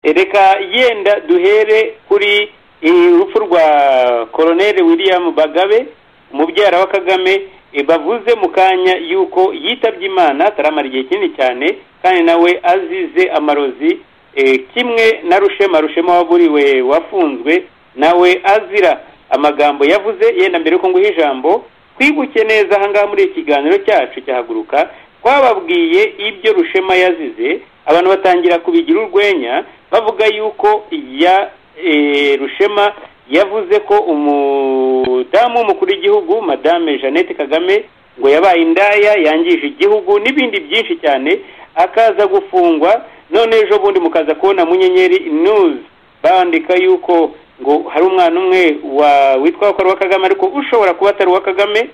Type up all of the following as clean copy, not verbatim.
reka yenda duhere kuri urupfu rwa Colonel William Bagabe umubyara wa Kagame bavuze mu kanya yuko yitabye Imana ataramara igihe kinini cyane kandi nawe azize amarozi kimwe na Rushema waburiwe wafunzwe nawe azira amagambo yavuze yenda mbere ko nguha ijambo twibuke neza ahangaha muri ikiganiro cyacu cyahaguruka twababwiye ibyo Rushema yazize abantu batangira kubigira urwenya bavuga yuko Rushema yavuze ko umudamu w'umukuru w'igihugu Madame Jeannette Kagame ngo yabaye indaya yangije igihugu n'ibindi byinshi cyane akaza gufungwa none ejo bundi mukaza kubona mu Nyenyeri News bandika yuko ngo hari umwana umwe witwa ko ari wa Kagame ariko ushobora kuba atari wa Kagame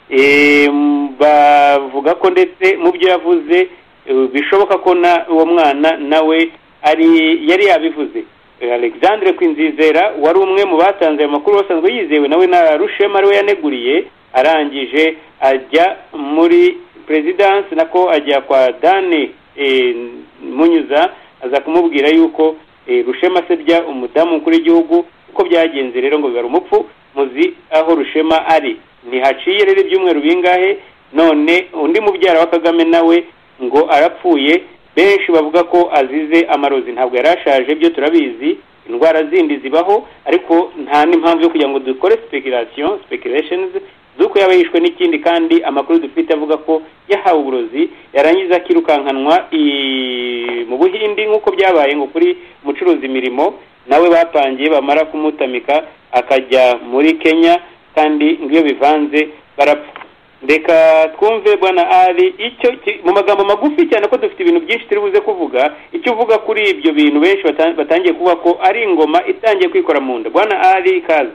bavuga ko ndetse mu byo yavuze bishoboka ko uwo mwana nawe yari yabivuze Alexandre Kwinzizera wari umwe mu batanze amakuru basanzwe yizewe nawe na Rushema ariwe yaneguriye arangije ajya muri presidence nako ajya kwa Dani Munyuza aza kumubwira yuko Rushema sebya umudamu mukuru w'igihugu uko byagenze rero ngo bibara umupfu muzi aho Rushema ari ntihaciye rero ibyumweru bingahe none undi mubyara wa Kagame nawe ngo arapfuye benshi bavuga ko azize amarozi ntabwo yarashaje byo turabizi indwara zindi zibaho ariko nta n'impamvu yo kugira ngo dukore speculations zuko yabayishwe n'ikindi kandi amakuru dufite avuga ko yahawe uburozi yarangiza akirukankanwa mu Buhindi nk'uko byabaye ngo kuri mucuruzi imirimo nawe bapangiye bamara kumutamika akajya muri Kenya kandi ngiyo bivanze barapfa ndeka twumve bwana Ali icyo mu magambo magufi cyane ko dufite ibintu byinshi turi buze kuvuga icyo uvuga kuri ibyo bintu benshi batangiye kuvuga ko ari ingoma itangiye kwikora mu nda bwana Ali kazi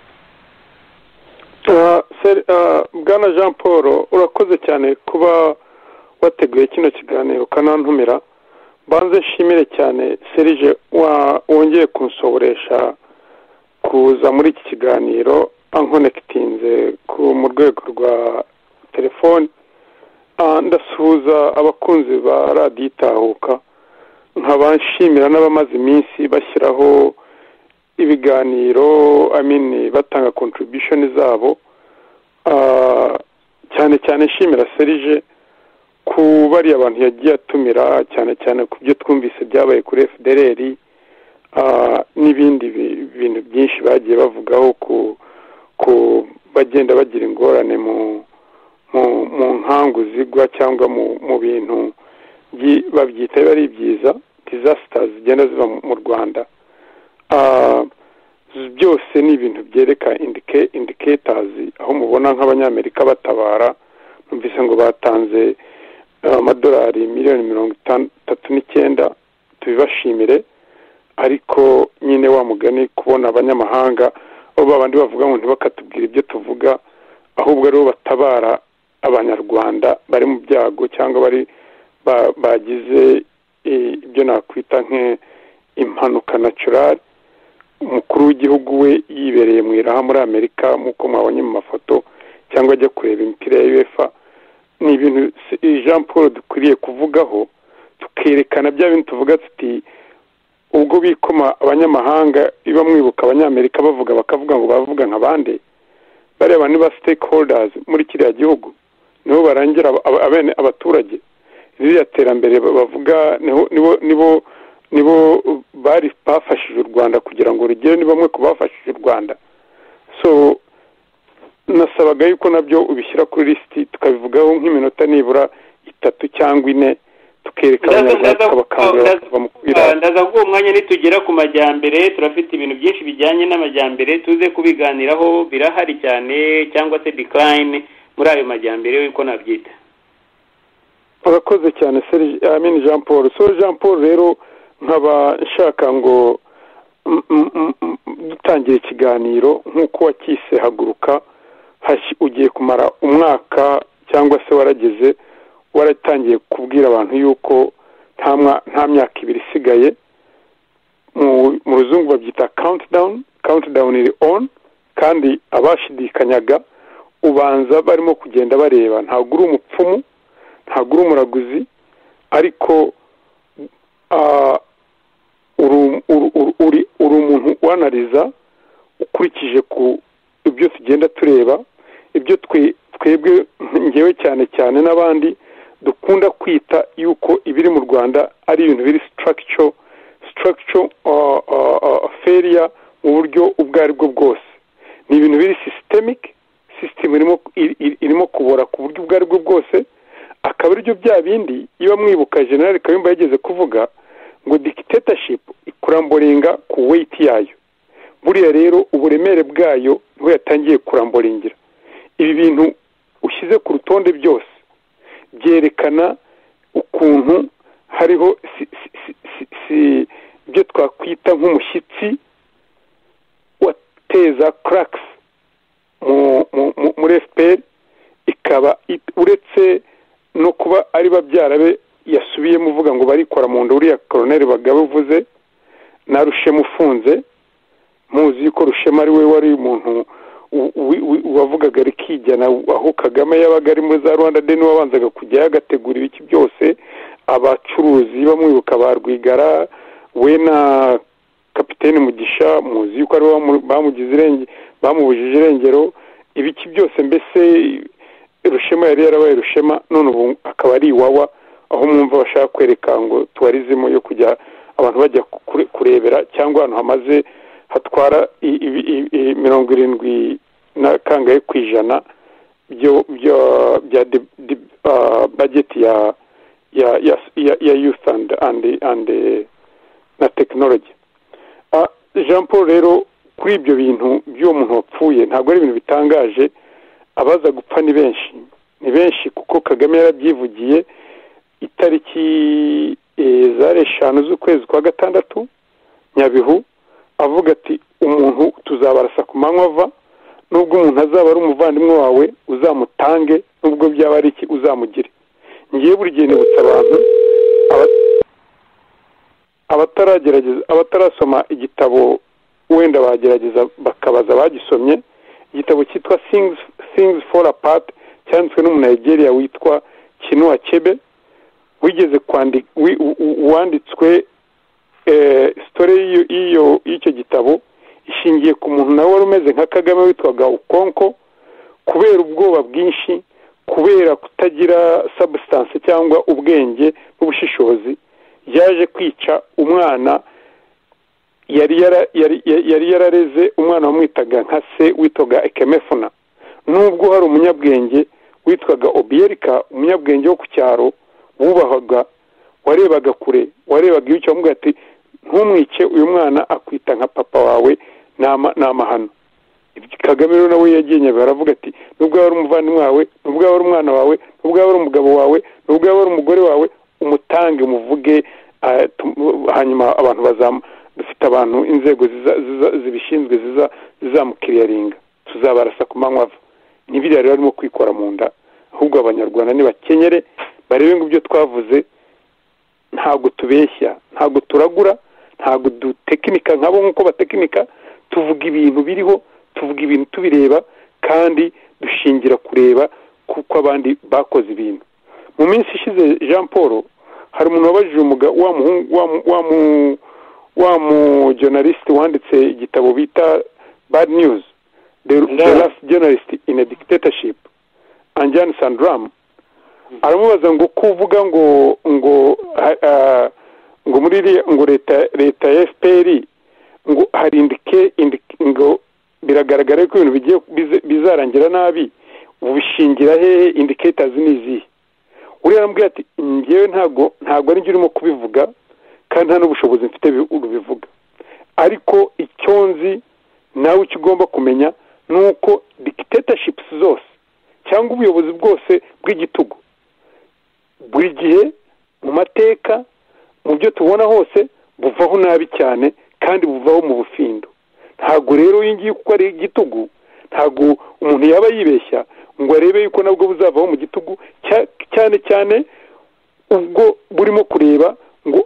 bwana Jean Paul urakoze cyane kuba wateguye kino kiganiro kanantumira banze nshimire cyane Serge wongeye kunsohoresha kuza muri iki kiganiro ankonekitinze mu rwego rwa telefoni ndasuhuza abakunzi ba radiyo itahuka nkabashimira n'abamaze iminsi bashyiraho ibiganiro batanga contribution zabo cyane cyane nshimira Serge ku bari abantu yagiye atumira cyane cyane ku byo twumvise byabaye kuri FDLR n'ibindi bintu byinshi bagiye bavugaho ku bagenda bagira ingorane mu nkangu zigwa cyangwa mu bintu babyita bari byiza disasters zigenda ziba mu Rwanda byose ni ibintu byereka indicators aho mubona nk'abanyamerika batabara numvise ngo batanze amadolari miliyoni 39 tubibashimire ariko nyine wa mugani kubona abanyamahanga abo babandi bavuga ngo ntibakatubwira ibyo tuvuga ahubwo rero batabara abanyarwanda bari mu byago cyangwa bari bagize ibyo nakwita nk'impanuka natural umukuru w'igihugu we yibereye mu iraha muri Amerika nk'uko mwabonye mu mafoto cyangwa ajya kureba imipira ya UEFA ni ibintu Jean Paul dukwiriye kuvugaho tukerekana bya bintu tuvuga tuti ubwo bikoma abanyamahanga iba mwibuka abanyamerika bakavuga ngo bavuga nk'abandi bareba niba stakeholders muri kiriya gihugu nibo barangira abene abaturage ririya terambere bavuga nibo bari bafashije u Rwanda kugira ngo rugere ni bamwe kubafashije u Rwanda so nasabaga yuko nabyo ubishyira kuri listi tukabivugaho nk'iminota nibura 3 cyangwa 4 tukerekana ndaza ko umwanya nitugera ku majyambere turafite ibintu byinshi bijyanye n'amajyambere tuze kubiganiraho birahari cyane cyangwa se decline muri ayo majyambere yuko nabyita urakoze cyane Serge Jean Paul Jean Paul rero nkaba nshaka ngo dutangire ikiganiro nk'uko wakise haguruka ugiye kumara umwaka cyangwa se waratangiye kubwira abantu yuko nta myaka 2 isigaye mu ruzungu babyita countdown iri on kandi abashidikanyaga ubanza barimo kugenda bareba ntabwo uri umupfumu ntabwo uri umuraguzi ariko uri kwanariza ukurikije ku ibyo tugenda tureba, ibyo twebwe ngewe cyane cyane n'abandi dukunda kwita yuko ibiri mu Rwanda ari ibintu biri structure failure mu buryo ubwo ari bwo bwose. Ni ibintu biri system irimo kubora ku buryo ubwo ari bwo bwose. Akaba aribyo bya bindi iyo mwibuka General Kayumba yageze kuvuga ngo dictatorship ikuramboringa ku weight yayo. Buriya rero uburemere bwayo niho yatangiye kuramboringira. Ibi bintu ushyize ku rutonde byose byerekana ukuntu hariho ibyo twakwita nk'umushyitsi wateza cracks muri FPR, ikaba uretse no kuba ari babyara be yasubiyemo uvuga ngo barikora mu nda. Uriya Colonel Bagabo uvuze na Rushema ufunze, muzi ko Rushema ari we wari umuntu wavugaga rikijyana aho Kagame yabaga ari muri za Rwanda de wabanzaga kujya agategura ibiki byose, abacuruzi bamwibuka ba Rwigara we na Kapiteni Mugisha, muzi yuko ari bamugize bamubujije irengero, ibiki byose. Mbese Rushema yari yarabaye Rushema, none ubu akaba ari Iwawa, aho mwumva bashaka kwereka ngo tuwarizimo yo kujya abantu bajya kurebera cyangwa ahantu hamaze hatwara 70 na kangahe kwijana bya budget ya youth and na technology. Jean Paul rero kuri ibyo bintu by'uwo muntu wapfuye ntabwo ari ibintu bitangaje. Abaza gupfa ni benshi kuko Kagame yarabyivugiye itariki zari 5 z'ukwezi kwa gatandatu Nyabihu, avuga ati umuntu tuzabarasa ku manywa ava, nubwo umuntu azaba ari umuvandimwe wawe uzamutange, nubwo byaba ari iki uzamugire. Ngiye buri gihe nibutsa abantu abatarasoma igitabo wenda bagerageza bakabaza bagisomye. Igitabo cyitwa Things Fall Apart cyanditswe n'umunyageria witwa Chinua Achebe, wigeze wanditswe story y'icyo gitabo ishingiye ku muntu nawe wari umeze nka Kagame witwaga Ukonko, kubera ubwoba bwinshi, kubera kutagira substance cyangwa ubwenge n'ubushishozi, yaje kwica umwana yari yarareze. Umwana wamwitaga nka se witwaga Ekemefuna, nubwo hari umunyabwenge witwaga Obierika, umunyabwenge wo ku cyaro wubahaga, warebaga kure, warebaga icyo amubwira ati ntumwice uyu mwana akwita nka papa wawe, n'amahano. Kagame rero nawe yagenye baravuga ati nubwo wari umuvandimwe wawe, nubwo wari umwana wawe, nubwo wari umugabo wawe, nubwo wari umugore wawe, umutange umuvuge, hanyuma abantu dufite abantu inzego zibishinzwe zizamukiriyaringa, tuzabarasa ku manywa ava. Nibiriya rero arimo kwikora mu nda, ahubwo abanyarwanda nibakenyere barebe ngo ibyo twavuze ntabwo tubeshya, ntabwo turagura, ntabwo dutekinika nkabo nk'uko batekinika. Tuvuga ibintu biriho, tuvuga ibintu tubireba, kandi dushingira kureba kuko abandi bakoze ibintu. Mu minsi ishize Jean Paul hari umuntu wabajije wa mu journalist wanditse igitabo bita Bad News, the last journalist in a dictatorship, Anjan Sandram. Aramubaza ngo kuvuga ngo muri ngo leta ya FPR ngo hari ngo biragaragara ko ibintu bigiye bizarangira nabi, ubishingira hehe? Indicators nizi. Uriya arambwira ati ngewe ntago ari njye urimo kubivuga, kandi nta n'ubushobozi mfite urubivuga, ariko icyo nzi nawe icyo ugomba kumenya nuko dictatorships zose cyangwa ubuyobozi bwose bw'igitugu buri gihe mu mateka mu byo tubona hose buvaho nabi cyane, kandi buvaho mu bufindo. Ntago rero yingiye kuko ari igitugu, ntago umuntu yaba yibeshya ngo arebe yuko nabwo buzavaho mu gitugu, cyane ubwo burimo kureba ngo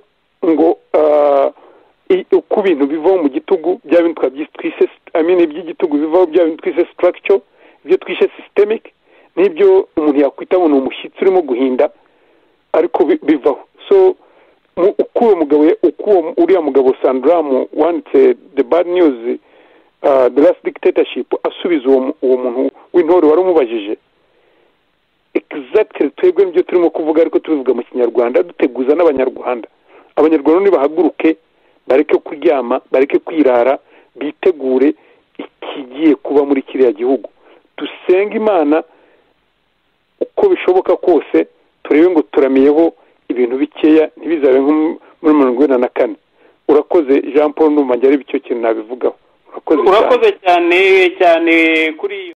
uko ibintu bivaho mu gitugu, bya bintu twise iby'igitugu bivaho, bya bintu twise structure, ibyo twishe systemic, n'ibyo umuntu yakwita ngo ni umushyitsi urimo guhinda ariko bivaho. So uko uriya mugabo Sandramu wanditse the bad news the last dictatorship asubiza uwo muntu w'intore wari umubajije exactly twebwe nibyo turimo kuvuga ariko tubivuga mu Kinyarwanda duteguza n'abanyarwanda nibahaguruke bareke kuryama bareke kwirara bitegure ikigiye kuba muri kiriya gihugu dusenga Imana uko bishoboka kose turebe ngo turamiyeho ibintu bikeya ntibizabe nko muri 1994 urakoze Jean Paul ndumva njye ari bicyo kintu nabivugaho urakoze cyane kuri